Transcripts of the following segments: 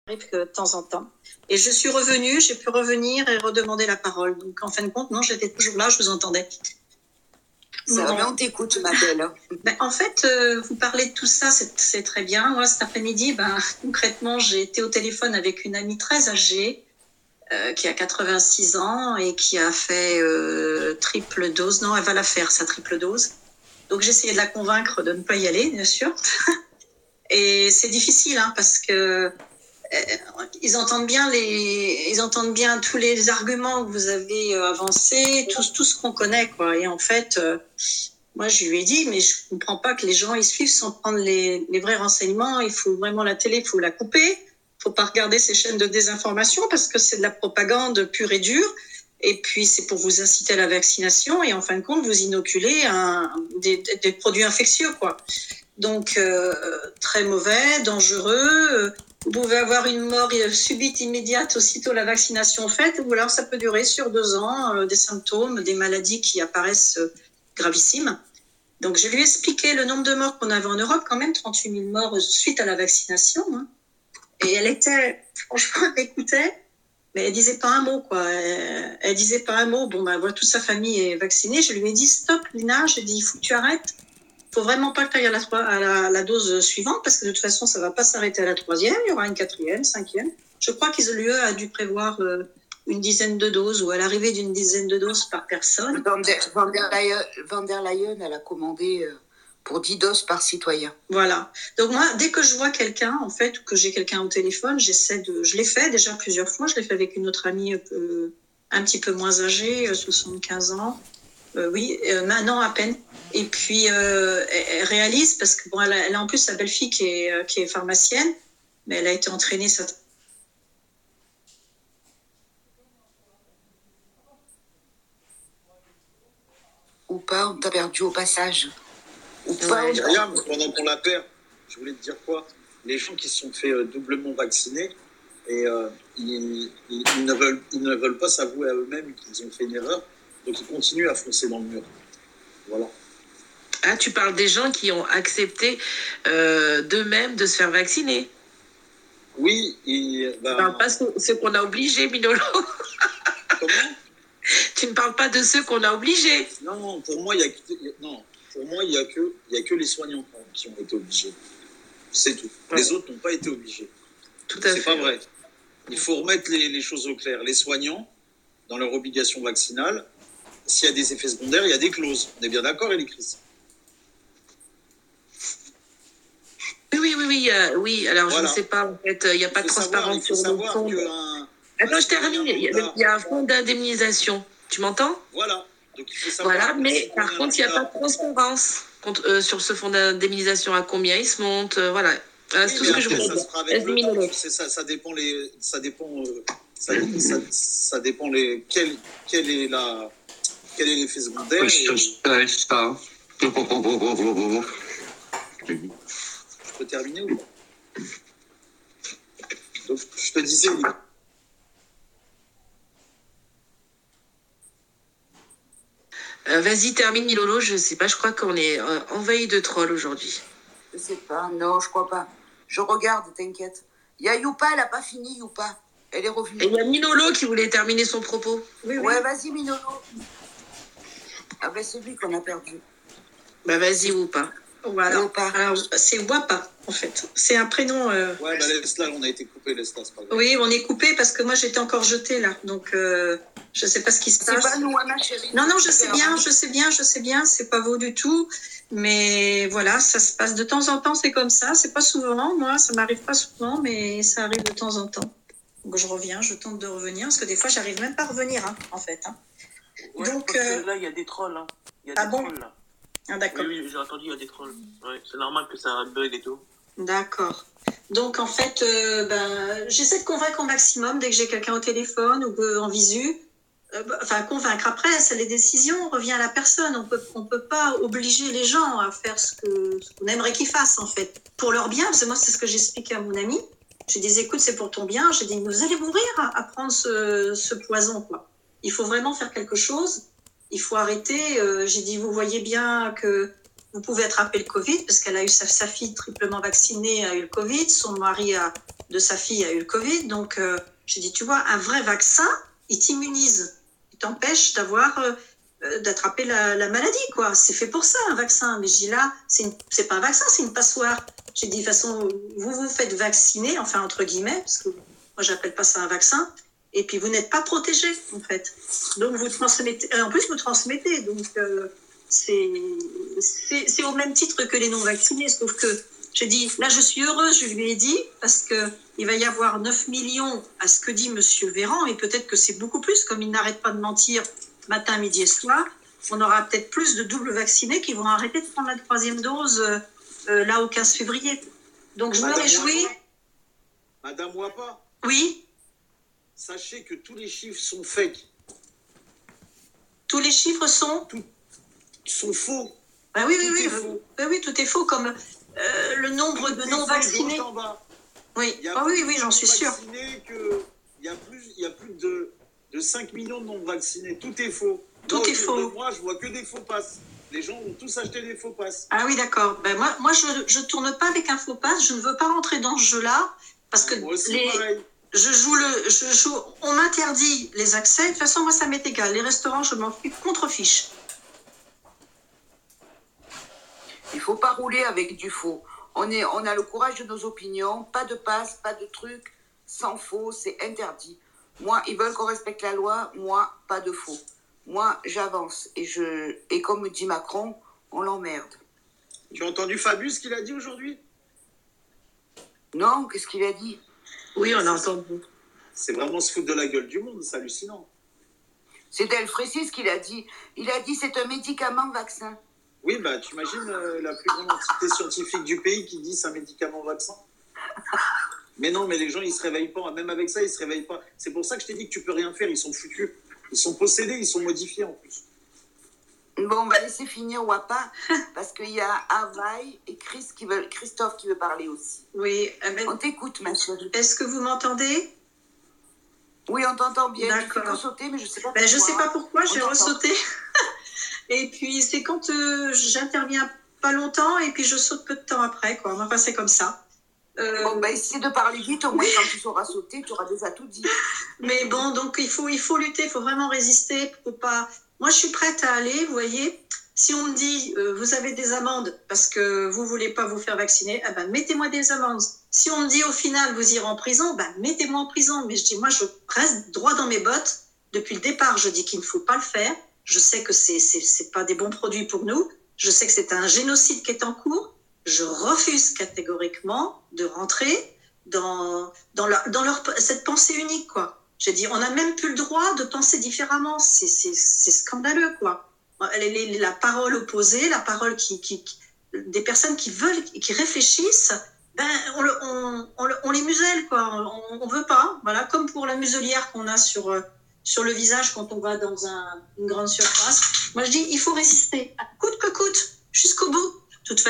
arrive que de temps en temps. Et je suis revenue, j'ai pu revenir et redemander la parole. Donc, en fin de compte, non, j'étais toujours là, je vous entendais. Ça va bien, on t'écoute, ma belle. En fait, vous parlez de tout ça, c'est très bien. Moi, cet après-midi, concrètement, j'ai été au téléphone avec une amie très âgée qui a 86 ans et qui a fait triple dose. Non, elle va la faire, sa triple dose. Donc, j'ai essayé de la convaincre de ne pas y aller, bien sûr. Et c'est difficile, parce que ils entendent bien tous les arguments que vous avez avancés, tout ce qu'on connaît, quoi. Et en fait, moi, je lui ai dit, mais je comprends pas que les gens ils suivent sans prendre les vrais renseignements. Il faut vraiment la télé, il faut la couper. Il faut pas regarder ces chaînes de désinformation parce que c'est de la propagande pure et dure. Et puis, c'est pour vous inciter à la vaccination et en fin de compte, vous inoculer des produits infectieux, quoi. Donc, très mauvais, dangereux. Vous pouvez avoir une mort subite, immédiate, aussitôt la vaccination faite, ou alors ça peut durer sur 2 ans, des symptômes, des maladies qui apparaissent gravissimes. Donc, je lui ai expliqué le nombre de morts qu'on avait en Europe, quand même 38 000 morts suite à la vaccination. Et elle était, franchement, elle écoutait, mais elle disait pas un mot, quoi. Elle disait pas un mot. Bon, voilà, toute sa famille est vaccinée. Je lui ai dit, stop, Lina, j'ai dit, il faut que tu arrêtes. Faut vraiment pas que tu ailles à la dose suivante parce que de toute façon, ça va pas s'arrêter à la 3e. Il y aura une 4e, 5e. Je crois qu'Israël a dû prévoir une dizaine de doses ou à l'arrivée d'une dizaine de doses par personne. Van der Leyen, elle a commandé pour 10 doses par citoyen. Voilà. Donc moi, dès que je vois quelqu'un, en fait, ou que j'ai quelqu'un au téléphone, je l'ai fait déjà plusieurs fois. Je l'ai fait avec une autre amie un petit peu moins âgée, 75 ans. Oui, maintenant à peine. Et puis, elle réalise, parce que elle a en plus sa belle-fille qui est pharmacienne, mais elle a été entraînée. Ou pas, on t'a perdu au passage. Ou pas. Rien, mais pendant qu'on la perd, je voulais te dire quoi? Les gens qui se sont fait doublement vacciner, et ils ne veulent pas s'avouer à eux-mêmes qu'ils ont fait une erreur, donc ils continuent à foncer dans le mur. Voilà. Ah, tu parles des gens qui ont accepté d'eux-mêmes de se faire vacciner. Oui, tu ne parles pas de ceux qu'on a obligés, Minolo. Comment? Tu ne parles pas de ceux qu'on a obligés. Non, pour moi, il y a que les soignants qui ont été obligés. C'est tout. Ouais. Les autres n'ont pas été obligés. Tout à fait. C'est pas vrai. Il faut remettre les choses au clair. Les soignants, dans leur obligation vaccinale, s'il y a des effets secondaires, il y a des clauses. On est bien d'accord, Elie-Chris? Oui. Alors, voilà. Je ne sais pas, en fait, il n'y a pas de transparence sur le fond. Attends, je termine. Il y a un fonds d'indemnisation. Tu m'entends? Voilà. Donc, il faut savoir. Voilà, mais par contre, il n'y a pas de transparence sur ce fonds d'indemnisation. À combien il se monte? Voilà. C'est tout ce que je voulais dire. Ça dépend quel est l'effet secondaire. Je peux terminer ou pas? Donc, je te disais. Vas-y, termine, Milolo. Je sais pas, je crois qu'on est envahi de trolls aujourd'hui. Je sais pas, non, je crois pas. Je regarde, t'inquiète. Il y a Youpa, elle a pas fini, Youpa. Elle est revenue. Et il y a Minolo qui voulait terminer son propos. Oui. Ouais, vas-y, Minolo. Ah ben, c'est lui qu'on a perdu. Vas-y, Youpa. Voilà. Alors, c'est Wapa, en fait. C'est un prénom. Ouais, Lesla, on a été coupé, Lesla, c'est pas grave. Oui, on est coupé parce que moi, j'étais encore jetée, là. Donc, je sais pas ce qui se passe. C'est pas nous, Anna, chérie. Non, je sais bien. C'est pas vous du tout. Mais voilà, ça se passe de temps en temps, c'est comme ça. C'est pas souvent. Moi, ça m'arrive pas souvent, mais ça arrive de temps en temps. Donc, je reviens, je tente de revenir parce que des fois, j'arrive même pas à revenir, en fait. Ouais, donc, parce que là, il y a des trolls. Il y a des trolls, là. Ah, d'accord. Oui, j'ai entendu, il y a des trolls. Ouais, c'est normal que ça bug et tout. D'accord. Donc, en fait, j'essaie de convaincre au maximum dès que j'ai quelqu'un au téléphone ou en visu. Convaincre. Après, c'est les décisions, on revient à la personne. On peut pas obliger les gens à faire ce qu'on aimerait qu'ils fassent, en fait. Pour leur bien, parce que moi, c'est ce que j'expliquais à mon ami. Je dis, écoute, c'est pour ton bien. J'ai dit, vous allez mourir à prendre ce poison, quoi. Il faut vraiment faire quelque chose. Il faut arrêter. J'ai dit, vous voyez bien que vous pouvez attraper le Covid, parce qu'elle a eu sa fille triplement vaccinée, a eu le Covid. Son mari a de sa fille a eu le Covid. Donc, j'ai dit, tu vois, un vrai vaccin, il t'immunise. Il t'empêche d'attraper la maladie, quoi. C'est fait pour ça, un vaccin. Mais je dis là, c'est pas un vaccin, c'est une passoire. J'ai dit, de toute façon, vous vous faites vacciner, enfin, entre guillemets, parce que moi, j'appelle pas ça un vaccin. Et puis, vous n'êtes pas protégé, en fait. Donc, vous transmettez. En plus, vous transmettez. Donc, c'est au même titre que les non-vaccinés. Sauf que, j'ai dit, là, je suis heureuse, je lui ai dit, parce qu'il va y avoir 9 millions à ce que dit M. Véran, et peut-être que c'est beaucoup plus, comme il n'arrête pas de mentir matin, midi et soir. On aura peut-être plus de double vaccinés qui vont arrêter de prendre la 3e dose là au 15 février. Donc, je me réjouis. Madame Wapa. Oui. Sachez que tous les chiffres sont fake. Tous les chiffres sont faux. Ben oui, oui, tout est faux, comme le nombre de non-vaccinés. Oui, oui, j'en suis sûre. Il y a plus de 5 millions de non-vaccinés. Tout est faux. Tout est faux. Moi, je vois que des faux passes. Les gens ont tous acheté des faux passes. Ah oui, d'accord. Ben moi je tourne pas avec un faux passe. Je ne veux pas rentrer dans ce jeu-là parce que moi aussi, pareil. On m'interdit les accès. De toute façon, moi, ça m'est égal. Les restaurants, je m'en contrefiche. Il faut pas rouler avec du faux. On a le courage de nos opinions. Pas de passe, pas de trucs sans faux. C'est interdit. Moi, ils veulent qu'on respecte la loi. Moi, pas de faux. Moi, j'avance. Et comme dit Macron, on l'emmerde. Tu as entendu Fabius, ce qu'il a dit aujourd'hui? Non, qu'est-ce qu'il a dit? Oui, on a entendu. C'est vraiment se foutre de la gueule du monde, c'est hallucinant. C'est Delfrécy ce qu'il a dit. Il a dit c'est un médicament vaccin. Oui, bah tu imagines la plus grande entité scientifique du pays qui dit c'est un médicament vaccin. Mais non, mais les gens ils se réveillent pas. Même avec ça, ils se réveillent pas. C'est pour ça que je t'ai dit que tu peux rien faire. Ils sont foutus. Ils sont possédés, ils sont modifiés en plus. Bon, on va laisser finir Wapa parce qu'il y a Avaï et Christophe qui veut parler aussi. Oui. On t'écoute, ma chérie. Est-ce que vous m'entendez? Oui, on t'entend bien. D'accord. Tu peux sauter, mais je sais pas pourquoi. Je sais pas pourquoi, j'ai ressauté. Et puis, c'est quand j'interviens pas longtemps et puis je saute peu de temps après, quoi. Enfin, c'est comme ça. Bon, essaie de parler vite, au moins quand tu sauras sauter, tu auras déjà tout dit. Mais bon, donc il faut lutter, il faut vraiment résister. Pour pas... Moi, je suis prête à aller, vous voyez. Si on me dit, vous avez des amendes parce que vous voulez pas vous faire vacciner, eh ben, mettez-moi des amendes. Si on me dit, au final, vous irez en prison, ben, mettez-moi en prison. Mais je dis, moi, je reste droit dans mes bottes. Depuis le départ, je dis qu'il ne faut pas le faire. Je sais que c'est pas des bons produits pour nous. Je sais que c'est un génocide qui est en cours. Je refuse catégoriquement de rentrer dans cette pensée unique, quoi. J'ai dit, on n'a même plus le droit de penser différemment. C'est scandaleux, quoi. La parole opposée, la parole des personnes qui veulent, qui réfléchissent, ben, on les muselle, quoi. On veut pas. Voilà, comme pour la muselière qu'on a sur le visage quand on va dans une grande surface. Moi, je dis, il faut résister, coûte que coûte, jusqu'au bout. De toute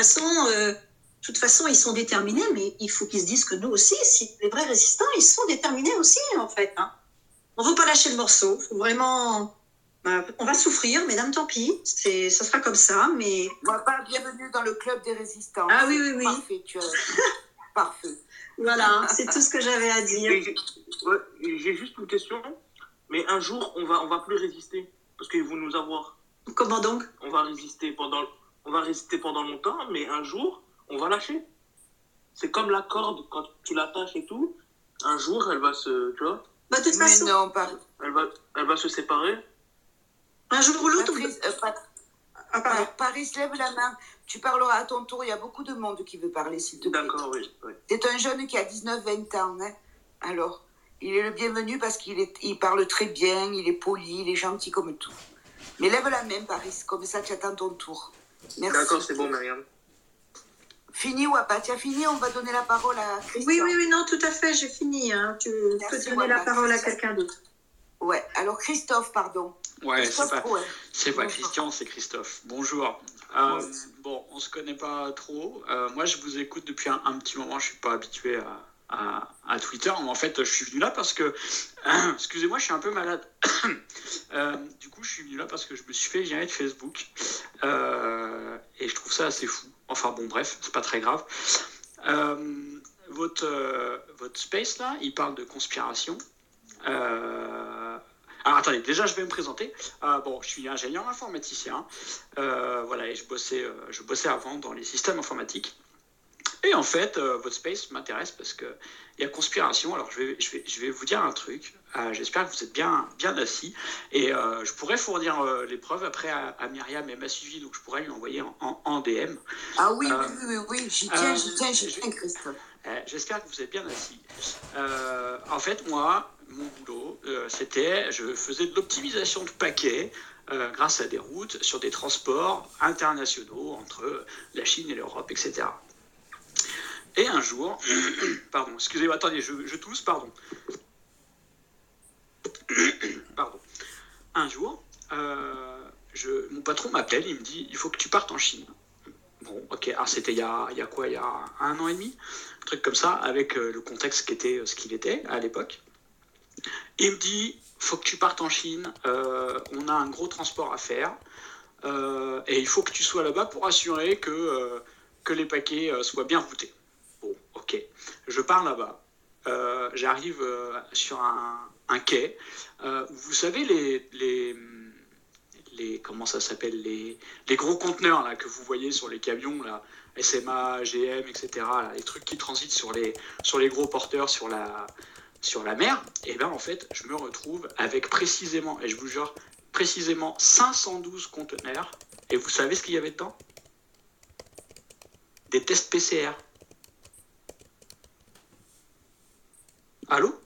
façon, ils sont déterminés, mais il faut qu'ils se disent que nous aussi, les vrais résistants, ils sont déterminés aussi, en fait. Hein. On ne veut pas lâcher le morceau. Faut vraiment... on va souffrir, mesdames, tant pis. Ça sera comme ça, mais... Pas bienvenue dans le club des résistants. Ah oui. Parfait, parfait. Voilà, c'est tout ce que j'avais à dire. J'ai juste une question. Mais un jour, on va plus résister. Parce qu'ils vont nous avoir. Comment donc? On va résister pendant longtemps, mais un jour, on va lâcher. C'est comme la corde, quand tu l'attaches et tout, un jour, elle va se... Tu vois? Bah, de toute façon... non, elle va se séparer. Un jour ou l'autre... Paris, lève la main. Tu parleras à ton tour. Il y a beaucoup de monde qui veut parler, s'il te plaît. D'accord, oui. C'est un jeune qui a 19-20 ans. Hein. Alors, il est le bienvenu parce qu'il parle très bien, il est poli, il est gentil comme tout. Mais lève la main, Paris. Comme ça, tu attends ton tour. Merci. D'accord, c'est bon, Myriam. Fini, Wapa? Tu as fini? On va donner la parole à Christian. Oui, non, tout à fait, j'ai fini. Hein. Tu peux donner la parole à quelqu'un d'autre. Ouais, alors Christophe, pardon. Ouais, Christophe c'est pas Christian, c'est Christophe. Bonjour. Bon, on se connaît pas trop. Moi, je vous écoute depuis un petit moment. Je suis pas habitué à Twitter. Mais en fait, je suis venu là parce que... excusez-moi, je suis un peu malade. Du coup, je suis venu là parce que je me suis fait virer de Facebook. Et je trouve ça assez fou. Enfin bon, bref, c'est pas très grave. votre space là, il parle de conspiration. Alors attendez, déjà je vais me présenter. Bon, je suis ingénieur informaticien. Voilà, et je bossais avant dans les systèmes informatiques. Et en fait, votre space m'intéresse parce qu'il y a conspiration. Alors je vais vous dire un truc. J'espère que vous êtes bien assis. Et je pourrais fournir les preuves après à Myriam. Elle m'a suivi, donc je pourrais lui envoyer en DM. Ah oui, oui, j'y tiens, Christophe. J'espère que vous êtes bien assis. En fait, moi, mon boulot, je faisais de l'optimisation de paquets grâce à des routes sur des transports internationaux entre la Chine et l'Europe, etc. Et un jour, pardon, excusez-moi, attendez, je tousse, pardon. Pardon. Un jour, mon patron m'appelle, il me dit, il faut que tu partes en Chine. Bon, ok, alors c'était il y a 1 an et demi, un truc comme ça, avec le contexte qui était ce qu'il était à l'époque. Il me dit, faut que tu partes en Chine, on a un gros transport à faire, et il faut que tu sois là-bas pour assurer que les paquets soient bien routés. Bon, ok, je pars là-bas, j'arrive sur un quai, vous savez les comment ça s'appelle, les gros conteneurs là, que vous voyez sur les camions, là, SMA, GM, etc., là, les trucs qui transitent sur les gros porteurs sur la mer, et bien en fait, je me retrouve avec précisément, et je vous jure, précisément 512 conteneurs, et vous savez ce qu'il y avait dedans ? Des tests PCR. Allô ?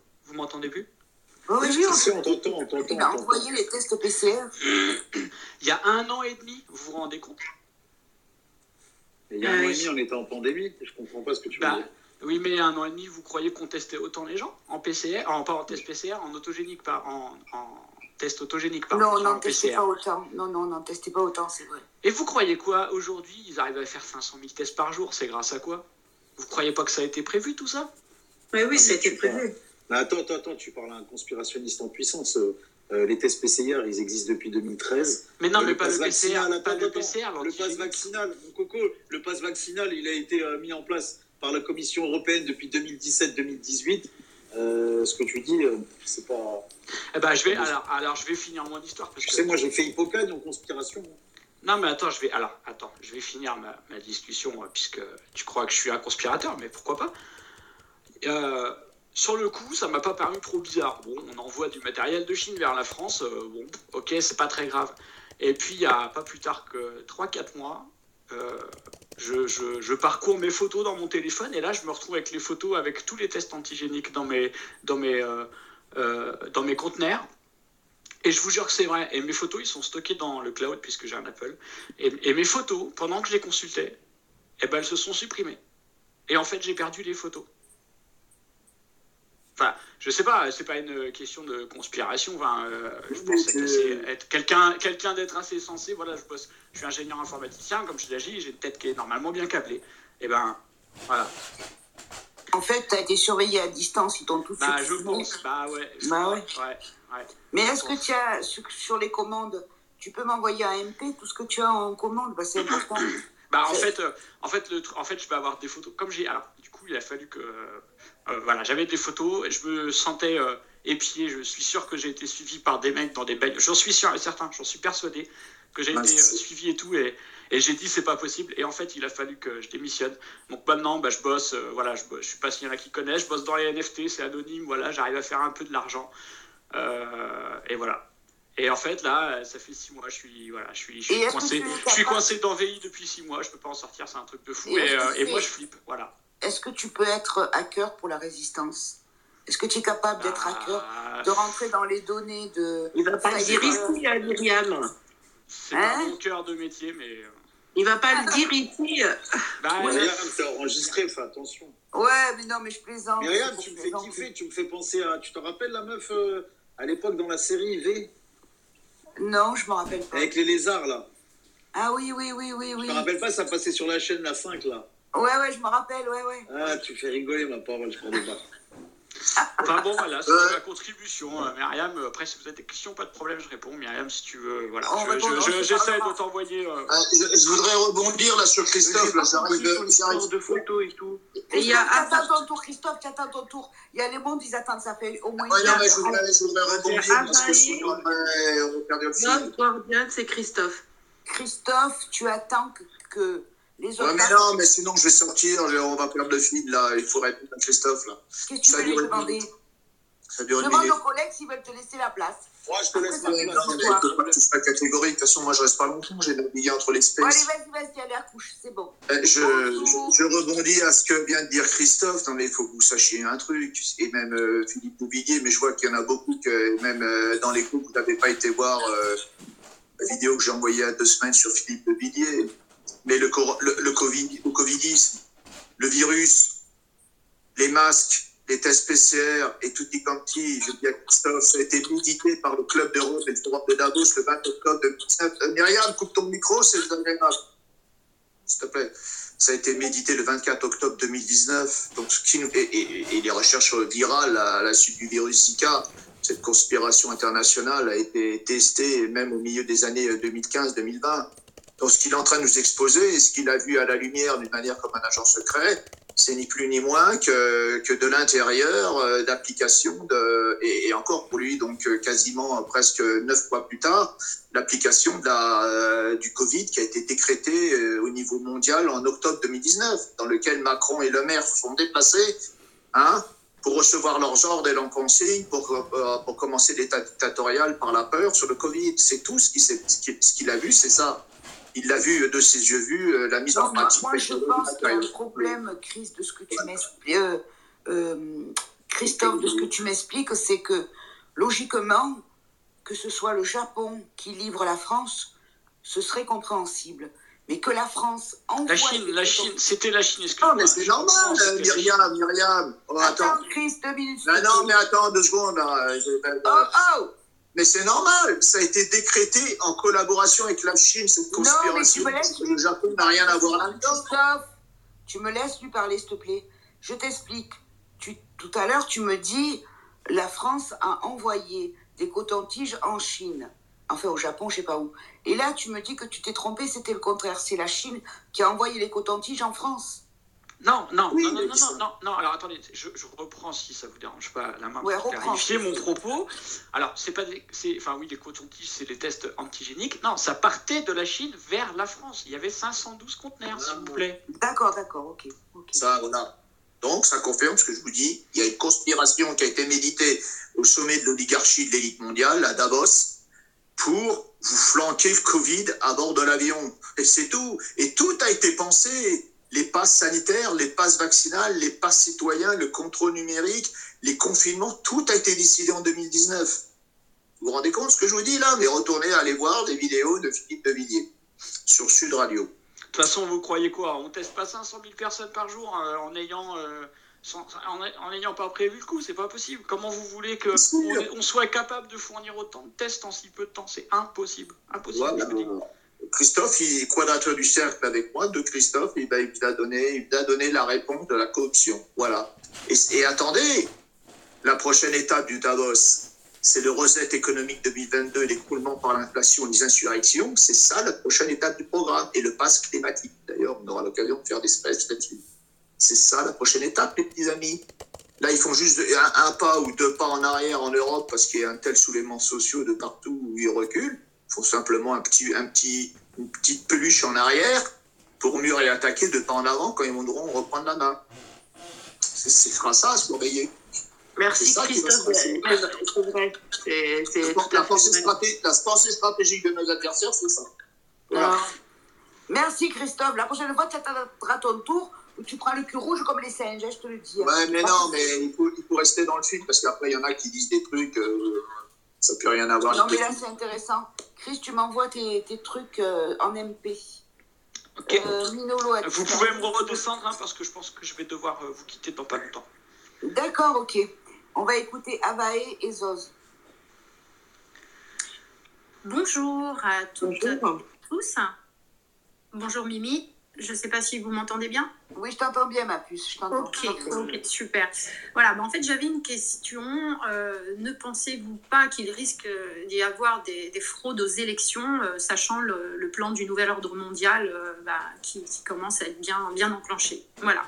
Vous m'entendez plus ? Oui, on t'entend. Il a envoyé les tests PCR. Il y a 1 an et demi, vous vous rendez compte ? Il y a 1 an et demi, on était en pandémie. Je comprends pas ce que tu veux dire. Oui, mais il y a 1 an et demi, vous croyez qu'on testait autant les gens en PCR, pas en test PCR, en autogénique, pas en test autogénique, pas non, on n'en testait pas autant. Non, on n'en testait pas autant, c'est vrai. Et vous croyez quoi ? Aujourd'hui, ils arrivent à faire 500 000 tests par jour. C'est grâce à quoi ? Vous croyez pas que ça a été prévu, tout ça ? Oui, ça a été prévu. Mais attends, tu parles à un conspirationniste en puissance. Les tests PCR, ils existent depuis 2013. Mais non, mais pas le PCR, le pass vaccinal, mon coco, le pass vaccinal, il a été mis en place par la Commission européenne depuis 2017-2018. Ce que tu dis, c'est pas... Eh ben, je vais finir mon histoire. Parce que... moi, j'ai fait Hippocane en conspiration. Non, mais attends, je vais finir ma discussion, puisque tu crois que je suis un conspirateur, mais pourquoi pas ? Sur le coup, ça m'a pas paru trop bizarre. Bon, on envoie du matériel de Chine vers la France, bon, ok, c'est pas très grave. Et puis, il y a pas plus tard que 3-4 mois, je parcours mes photos dans mon téléphone, et là, je me retrouve avec les photos avec tous les tests antigéniques dans mes conteneurs. Et je vous jure que c'est vrai. Et mes photos, ils sont stockés dans le cloud, puisque j'ai un Apple. Et mes photos, pendant que je les consultais, eh ben, elles se sont supprimées. Et en fait, j'ai perdu les photos. Enfin, je sais pas, c'est pas une question de conspiration. Enfin, je pense que c'est être quelqu'un d'être assez sensé. Voilà, je suis ingénieur informaticien, comme je l'ai dit, j'ai une tête qui est normalement bien câblée. Et ben, voilà. En fait, tu as été surveillé à distance, ils t'ont tout fait. Je pense. Ouais. Mais est-ce que tu as, sur les commandes, tu peux m'envoyer un MP, tout ce que tu as en commande, c'est important. En fait, je vais avoir des photos. Alors, du coup, il a fallu que... j'avais des photos, et je me sentais épié. Je suis sûr que j'ai été suivi par des mecs dans des bagnoles. J'en suis sûr et certain, j'en suis persuadé que j'ai été suivi et tout. Et j'ai dit, c'est pas possible. Et en fait, il a fallu que je démissionne. Donc maintenant, je bosse. Je sais pas s'il y en a qui connaissent. Je bosse dans les NFT, c'est anonyme. Voilà, j'arrive à faire un peu de l'argent. Et voilà. Et en fait, là, ça fait 6 mois, je suis coincé dans VI depuis 6 mois, je peux pas en sortir, c'est un truc de fou, et moi je flippe, voilà. Est-ce que tu peux être hacker pour la résistance ? Est-ce que tu es capable d'être hacker, de rentrer dans les données de... Il va pas le dire ici, Myriam. C'est pas mon cœur de métier, mais... Il va pas le dire ici. Myriam, c'est enregistré, fais attention. Ouais, mais non, mais je plaisante. Myriam, tu me fais kiffer, tu me fais penser à... Tu te rappelles la meuf à l'époque dans la série V ? Non, je me rappelle pas. Avec les lézards, là. Ah oui. Je me rappelle pas, ça passait sur la chaîne, la 5, là. Ouais, je me rappelle, ouais. Ah, tu fais rigoler, ma parole, je connais pas. Enfin bon, voilà, c'est ma contribution. Myriam, après, si vous avez des questions, pas de problème, je réponds. Myriam, si tu veux, voilà. J'essaie de t'envoyer... Je voudrais rebondir là sur Christophe. Là, j'arrive de photos et tout. Et tu attends ton tour, Christophe, tu attends ton tour. Il y a les mondes, ils attendent, ça fait au moins... Ouais, non, mais je voudrais rebondir parce que sinon, on va perdre le fil. Notre gardien, c'est Christophe. Christophe, tu attends que les autres... Ouais, mais non, mais sinon, je vais sortir, on va perdre le fil, là. Il faut répondre à Christophe, là. Qu'est-ce que tu veux lui demander? Ça dure une Demande minute. aux collègues s'ils veulent te laisser la place. Moi, je te laisse la place. Non, mais il ne peut pas tout faire catégorique. De toute façon, moi, je reste pas longtemps. J'ai navigué entre l'espèce. Allez, vas-y, allez à la couche, c'est bon. Je rebondis à ce que vient de dire Christophe. Non, mais il faut que vous sachiez un truc. Et même Philippe Bouvillier, mais je vois qu'il y en a beaucoup que même dans les groupes, vous n'avez pas été voir la vidéo que j'ai envoyée il y a 2 semaines sur Philippe Bouvillier. Mais le covidisme, le virus, les masques, les tests PCR et tout y quanti, je dis à Christophe, ça a été médité par le Club d'Europe et le Forum de Davos le 20 octobre 2019. Myriam, coupe ton micro, c'est désagréable. S'il te plaît. Ça a été médité le 24 octobre 2019. Donc, et les recherches virales à la suite du virus Zika, cette conspiration internationale a été testée même au milieu des années 2015-2020. Donc, ce qu'il est en train de nous exposer et ce qu'il a vu à la lumière d'une manière comme un agent secret, c'est ni plus ni moins que de l'intérieur d'application, et encore pour lui, donc quasiment presque 9 mois plus tard, l'application du Covid qui a été décrétée au niveau mondial en octobre 2019, dans lequel Macron et Le Maire se sont déplacés pour recevoir leurs ordres et leurs consignes, pour commencer l'état dictatorial par la peur sur le Covid. C'est tout ce qu'il a vu, c'est ça. Il l'a vu de ses yeux vus, la mise en pratique. Moi, je pense qu'il y a un problème, Chris, de ce que tu m'expliques, Christophe, de ce que tu m'expliques, c'est que, logiquement, que ce soit le Japon qui livre la France, ce serait compréhensible. Mais que la France envoie... La Chine, c'était la Chine, Non, mais c'est normal, Myriam. Oh, attends, Chris, 2 minutes. Non, mais attends 2 secondes. Là. Mais c'est normal, ça a été décrété en collaboration avec la Chine, cette conspiration. Non, mais tu me laisses le Japon n'a rien à voir là-dedans. Christophe, tu me laisses lui parler, s'il te plaît. Je t'explique. Tout à l'heure, tu me dis, la France a envoyé des cotons-tiges en Chine. Enfin, au Japon, je ne sais pas où. Et là, tu me dis que tu t'es trompé, c'était le contraire. C'est la Chine qui a envoyé les cotons-tiges en France. Non. Alors attendez, je reprends si ça vous dérange pas la main pour clarifier mon propos. Alors les cotons-tiges, c'est les tests antigéniques. Non, ça partait de la Chine vers la France. Il y avait 512 conteneurs, s'il vous plaît. D'accord, ok. Ça, voilà. Donc, ça confirme ce que je vous dis. Il y a une conspiration qui a été méditée au sommet de l'oligarchie de l'élite mondiale, à Davos, pour vous flanquer le Covid à bord de l'avion. Et c'est tout. Et tout a été pensé. Les passes sanitaires, les passes vaccinales, les passes citoyens, le contrôle numérique, les confinements, tout a été décidé en 2019. Vous vous rendez compte de ce que je vous dis là? Mais retournez aller voir des vidéos de Philippe de Villiers sur Sud Radio. De toute façon, vous croyez quoi? On teste pas 500 000 personnes par jour en n'ayant pas prévu le coup, c'est pas possible. Comment vous voulez qu'on soit capable de fournir autant de tests en si peu de temps? C'est impossible. Voilà. Je vous dis. Christophe, il est quadrature du cercle avec moi, de Christophe, il vous a donné la réponse de la corruption. Voilà. Et attendez, la prochaine étape du Davos, c'est le reset économique 2022, l'écroulement par l'inflation, les insurrections. C'est ça la prochaine étape du programme. Et le pass climatique. D'ailleurs, on aura l'occasion de faire des speeches là-dessus. C'est ça la prochaine étape, les petits amis. Là, ils font juste un pas ou 2 pas en arrière en Europe parce qu'il y a un tel soulèvement social de partout où ils reculent. Il faut simplement une petite peluche en arrière pour mieux réattaquer 2 pas en avant quand ils voudront reprendre la main. Ce sera ça à surveiller. Merci Christophe. C'est vrai. La pensée stratégique de nos adversaires, c'est ça. Voilà. Merci Christophe. La prochaine fois, tu attendras ton tour où tu prends le cul rouge comme les singes, je te le dis. Ouais, mais non, mais il faut rester dans le film parce qu'après, il y en a qui disent des trucs... ça n'a plus rien à voir. Non, mais là, c'est intéressant. Chris, tu m'envoies tes trucs en MP. Ok. Vous pouvez me redescendre parce que je pense que je vais devoir vous quitter dans pas longtemps. D'accord, ok. On va écouter Avae et Zoz. Bonjour à toutes et tous. Bonjour Mimi. Je ne sais pas si vous m'entendez bien. Oui, je t'entends bien, ma puce. Je t'entends. Ok, super. Voilà, en fait, j'avais une question. Ne pensez-vous pas qu'il risque d'y avoir des fraudes aux élections, sachant le plan du nouvel ordre mondial qui commence à être bien enclenché? Voilà.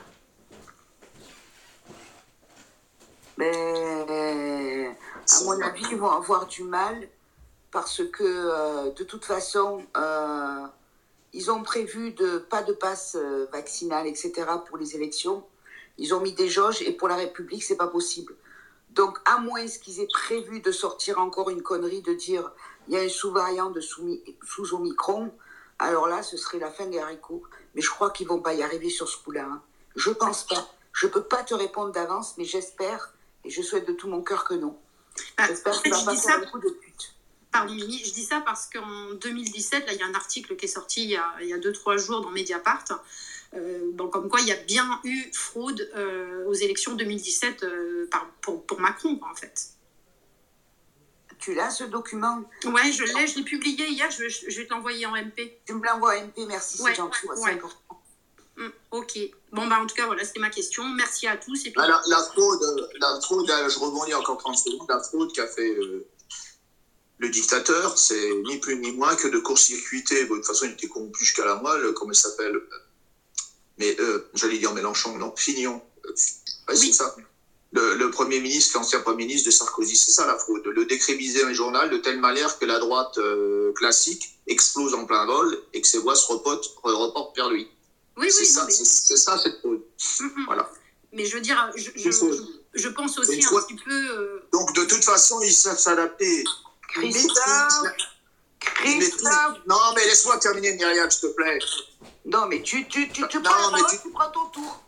Mais, à mon avis, ils vont avoir du mal parce que, de toute façon, ils ont prévu pas de passe vaccinal, etc. pour les élections. Ils ont mis des jauges et pour la République, c'est pas possible. Donc, à moins qu'ils aient prévu de sortir encore une connerie, de dire il y a un sous-variant de sous Omicron, alors là, ce serait la fin des haricots. Mais je crois qu'ils vont pas y arriver sur ce coup-là. Hein. Je pense pas. Je peux pas te répondre d'avance, mais j'espère et je souhaite de tout mon cœur que non. J'espère qu'il va pas faire un coup de pute. Pardon Mimi, je dis ça parce qu'en 2017, là, il y a un article qui est sorti il y a 2-3 jours dans Mediapart, comme quoi il y a bien eu fraude aux élections 2017 pour Macron, en fait. Tu l'as, ce document? Ouais, je l'ai publié hier, je vais te l'envoyer en MP. Tu me l'envoies en MP, merci, c'est gentil, c'est important. Ok. Bon, en tout cas, voilà, c'était ma question. Merci à tous. Et puis... la fraude, je rebondis encore 30 secondes, la fraude qu'a fait... Le dictateur, c'est ni plus ni moins que de court-circuiter. Bon, de toute façon, il était corrompu jusqu'à la moelle, comment il s'appelle? Mais j'allais dire Mélenchon, non, Fillon. Oui, c'est ça. Le Premier ministre, l'ancien Premier ministre de Sarkozy, c'est ça la fraude. Le décrédibiliser un journal de telle manière que la droite classique explose en plein vol et que ses voix se reportent vers lui. C'est ça cette fraude. Voilà. Mais je veux dire, je pense aussi un petit peu... Donc, de toute façon, ils savent s'adapter. Christophe, non, mais laisse-moi terminer, Myriam, s'il te plaît. Non, mais tu prends ton tour.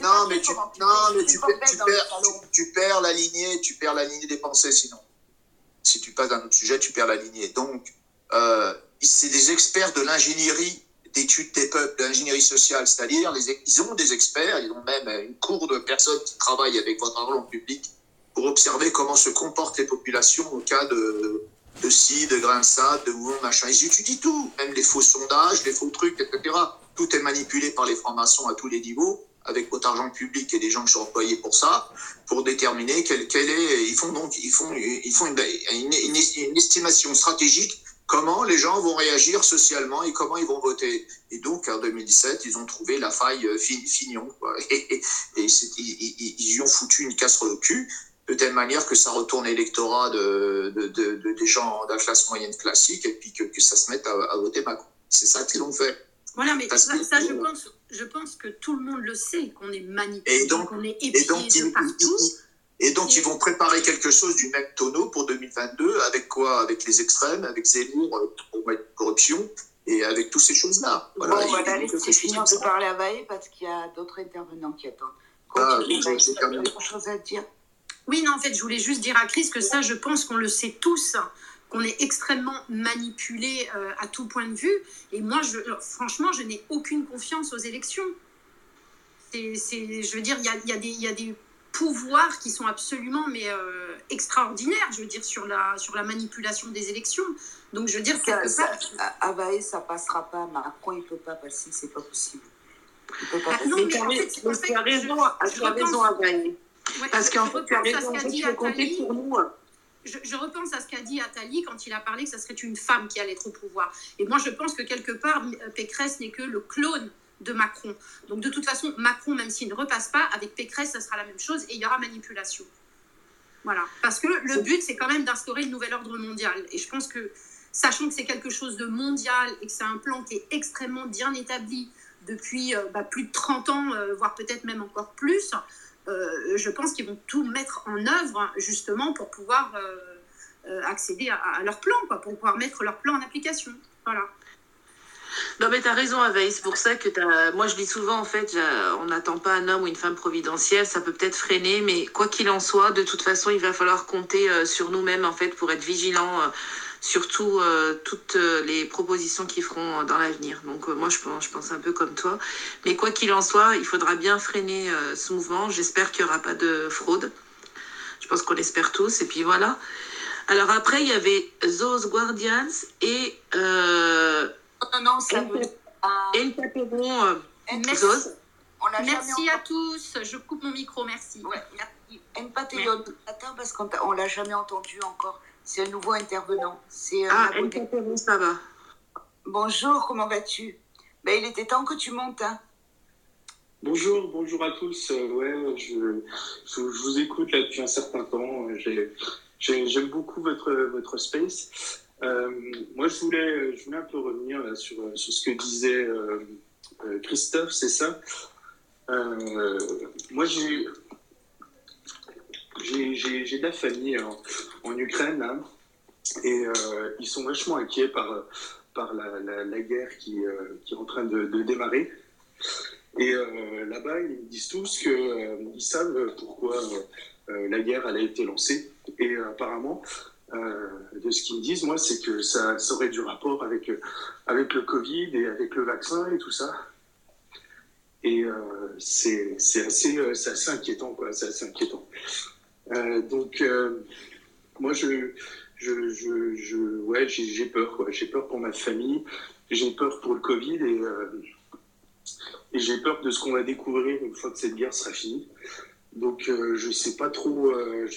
Tu perds la lignée, des pensées, sinon. Si tu passes d'un autre sujet, tu perds la lignée. Donc, c'est des experts de l'ingénierie d'études des peuples, de l'ingénierie sociale, c'est-à-dire, ils ont des experts, ils ont même une cour de personnes qui travaillent avec votre argent public pour observer comment se comportent les populations au cas de ci, de grains de sable, de mouvements, machin. Ils étudient tout, même les faux sondages, les faux trucs, etc. Tout est manipulé par les francs-maçons à tous les niveaux, avec votre argent public et des gens qui sont employés pour ça, pour déterminer quel est... Ils font une estimation stratégique, comment les gens vont réagir socialement et comment ils vont voter. Et donc, en 2017, ils ont trouvé la faille Fillon. Et ils y ont foutu une casserole au cul, de telle manière que ça retourne l'électorat des gens de la classe moyenne classique et puis que ça se mette à voter Macron. C'est ça qu'ils ont fait. Voilà, mais je pense que tout le monde le sait, qu'on est manipulé, qu'on est épié de partout. Et donc, ils vont préparer quelque chose du même tonneau pour 2022. Avec quoi? Avec les extrêmes, avec Zemmour pour mettre corruption et avec toutes ces choses-là. Voilà. Bon, on va laisser finir de parler à Vaé parce qu'il y a d'autres intervenants qui attendent. J'ai quand même autre chose à dire. Oui, non, en fait, je voulais juste dire à Chris que ça, je pense qu'on le sait tous, qu'on est extrêmement manipulé à tout point de vue. Et moi, franchement, je n'ai aucune confiance aux élections. Je veux dire, il y a des pouvoirs qui sont absolument extraordinaires, je veux dire, sur la manipulation des élections. Donc, je veux dire, quelque part... À Vaé, ça passera pas. Macron, il ne peut pas passer, c'est pas possible. Il peut pas passer. Non, mais en fait, tu as raison à Vaé. Ouais, parce qu'en fait, tu as raison, il faut compter pour nous. Je repense à ce qu'a dit Attali quand il a parlé que ça serait une femme qui allait être au pouvoir. Et moi, je pense que quelque part, Pécresse n'est que le clone de Macron. Donc, de toute façon, Macron, même s'il ne repasse pas, avec Pécresse, ça sera la même chose et il y aura manipulation. Voilà. Parce que le but, c'est quand même d'instaurer le nouvel ordre mondial. Et je pense que, sachant que c'est quelque chose de mondial et que c'est un plan qui est extrêmement bien établi depuis plus de 30 ans, voire peut-être même encore plus... je pense qu'ils vont tout mettre en œuvre justement pour pouvoir accéder à leur plan, pour pouvoir mettre leur plan en application. Voilà. Non mais tu as raison Aveille, c'est pour ça que moi je dis souvent en fait, on n'attend pas un homme ou une femme providentielle, ça peut peut-être freiner, mais quoi qu'il en soit, de toute façon il va falloir compter sur nous-mêmes en fait pour être vigilants surtout toutes les propositions qu'ils feront dans l'avenir. Donc moi je pense un peu comme toi, mais quoi qu'il en soit, il faudra bien freiner ce mouvement. J'espère qu'il n'y aura pas de fraude, je pense qu'on l'espère tous, et puis voilà. Alors après il y avait Those Guardians et El Chaperon Merci. On l'a Merci à tous. Je coupe mon micro. Merci. Ouais, merci. Attends, parce qu'on l'a jamais entendu encore. C'est un nouveau intervenant. C'est un abonné. Ça va. Bonjour, comment vas-tu? Ben, il était temps que tu montes. Hein. Bonjour à tous. Je vous écoute là depuis un certain temps. J'aime beaucoup votre space. Moi, je voulais un peu revenir là, sur ce que disait Christophe, c'est ça. Moi, j'ai de la famille en Ukraine là, et ils sont vachement inquiets par la guerre qui est en train de démarrer. Et là-bas, ils me disent tous qu'ils savent pourquoi la guerre elle a été lancée. Et apparemment, de ce qu'ils me disent, moi, c'est que ça aurait du rapport avec le Covid et avec le vaccin et tout ça. Et c'est assez inquiétant, quoi. C'est assez inquiétant. Donc, moi, j'ai peur, quoi. J'ai peur pour ma famille, j'ai peur pour le Covid et j'ai peur de ce qu'on va découvrir une fois que cette guerre sera finie. Donc, je sais pas trop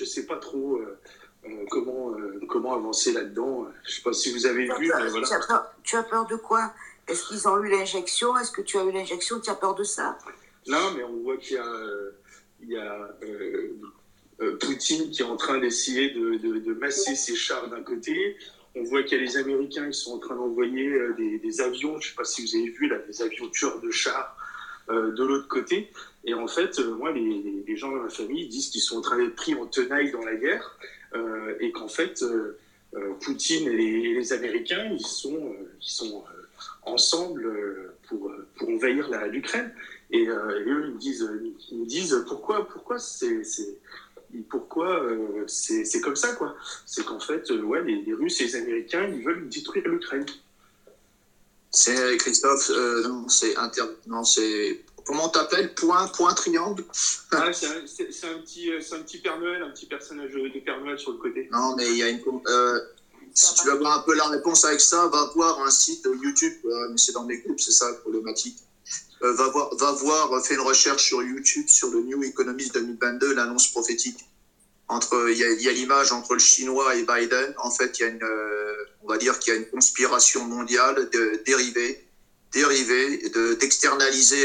comment avancer là-dedans. Je sais pas si vous avez vu, mais voilà. Tu as peur de quoi? Est-ce qu'ils ont eu l'injection? Est-ce que tu as eu l'injection? Tu as peur de ça? Non, mais on voit qu'il y a Poutine qui est en train d'essayer de masser ses chars d'un côté. On voit qu'il y a les Américains qui sont en train d'envoyer des avions, je ne sais pas si vous avez vu, là, des avions tueurs de chars de l'autre côté. Et en fait, moi, les gens de ma famille disent qu'ils sont en train d'être pris en tenaille dans la guerre et qu'en fait, Poutine et les Américains, ils sont ensemble pour envahir l'Ukraine. Et eux, ils me disent pourquoi c'est comme ça, quoi. C'est qu'en fait, les Russes et les Américains, ils veulent détruire l'Ukraine. C'est Christophe, non, c'est comment t'appelles? Point triangle. Ah, c'est un petit Père Noël, un petit personnage de Père Noël sur le côté. Non, mais il y a une si tu veux avoir un peu la réponse avec ça, va voir un site YouTube, mais c'est dans mes groupes, c'est ça la problématique. Va voir, fais une recherche sur YouTube sur le New Economist 2022, l'annonce prophétique. Il y a l'image entre le Chinois et Biden. En fait, on va dire qu'il y a une conspiration mondiale dérivée d'externaliser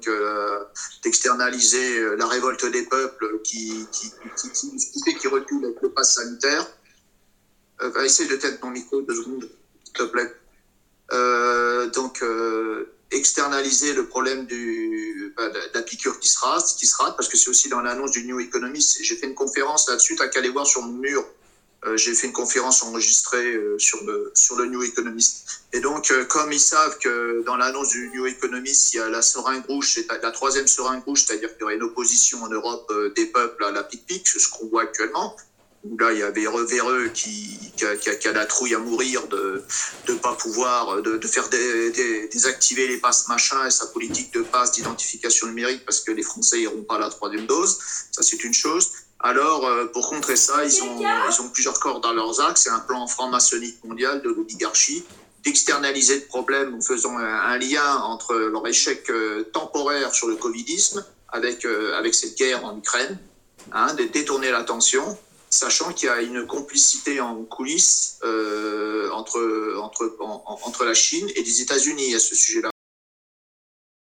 la révolte des peuples qui recule avec le pass sanitaire. Va essayer de tête ton micro 2 secondes, s'il te plaît. Externaliser le problème de la piqûre qui se rate, parce que c'est aussi dans l'annonce du New Economist. J'ai fait une conférence là-dessus, t'as qu'à aller voir sur mon mur. J'ai fait une conférence enregistrée sur le New Economist. Et donc, comme ils savent que dans l'annonce du New Economist, il y a la seringue rouge, c'est la 3e seringue rouge, c'est-à-dire qu'il y aurait une opposition en Europe des peuples à la pique-pique, c'est ce qu'on voit actuellement. Là, il y avait Véreux qui a la trouille à mourir de pas pouvoir, de faire désactiver les passes machin et sa politique de passe d'identification numérique parce que les Français n'iront pas à la 3e dose. Ça, c'est une chose. Alors, pour contrer ça, ils ont plusieurs cordes dans leurs axes. C'est un plan franc-maçonnique mondial de l'oligarchie d'externaliser le problème en faisant un lien entre leur échec temporaire sur le covidisme avec cette guerre en Ukraine, de détourner l'attention, sachant qu'il y a une complicité en coulisses entre la Chine et les États-Unis à ce sujet-là.